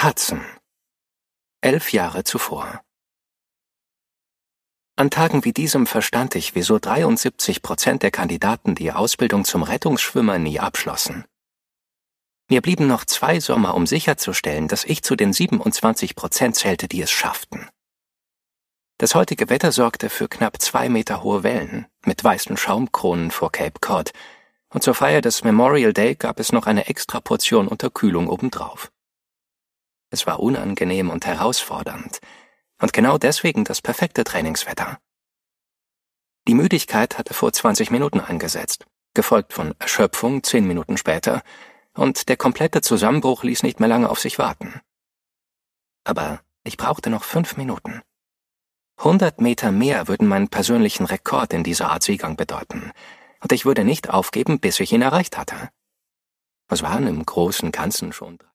Hudson. 11 Jahre zuvor. An Tagen wie diesem verstand ich, wieso 73% der Kandidaten die Ausbildung zum Rettungsschwimmer nie abschlossen. Mir blieben noch 2 Sommer, um sicherzustellen, dass ich zu den 27% zählte, die es schafften. Das heutige Wetter sorgte für knapp 2 Meter hohe Wellen mit weißen Schaumkronen vor Cape Cod, und zur Feier des Memorial Day gab es noch eine extra Portion Unterkühlung obendrauf. Es war unangenehm und herausfordernd, und genau deswegen das perfekte Trainingswetter. Die Müdigkeit hatte vor 20 Minuten eingesetzt, gefolgt von Erschöpfung 10 Minuten später, und der komplette Zusammenbruch ließ nicht mehr lange auf sich warten. Aber ich brauchte noch 5 Minuten. 100 Meter mehr würden meinen persönlichen Rekord in dieser Art Seegang bedeuten, und ich würde nicht aufgeben, bis ich ihn erreicht hatte. Es waren im Großen und Ganzen schon